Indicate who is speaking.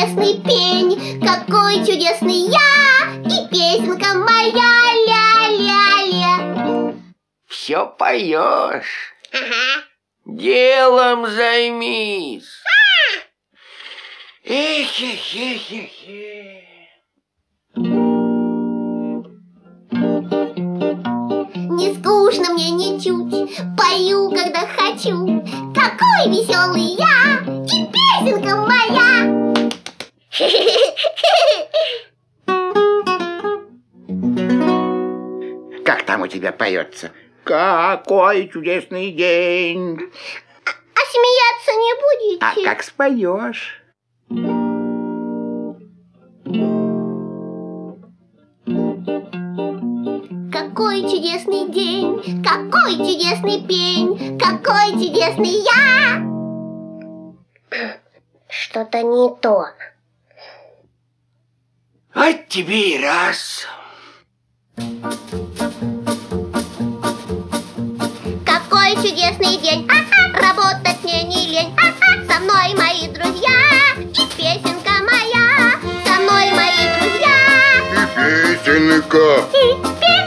Speaker 1: чудесный пень, какой чудесный я, и песенка моя ля-ля-ля.
Speaker 2: Все поешь.
Speaker 1: Ага.
Speaker 2: Делом займись. Эх.
Speaker 1: Не скучно мне ничуть, пою, когда хочу. Какой веселый я, и песенка моя.
Speaker 3: Как там у тебя поется? Какой чудесный день.
Speaker 1: А смеяться не будете?
Speaker 3: А как споешь?
Speaker 1: Какой чудесный день, какой чудесный пень, какой чудесный я. Что-то не то.
Speaker 2: Вот тебе и раз.
Speaker 1: Какой чудесный день, работать мне не лень. Со мной мои друзья, и песенка моя. Со мной мои друзья,
Speaker 3: И песенка.
Speaker 1: и песенка.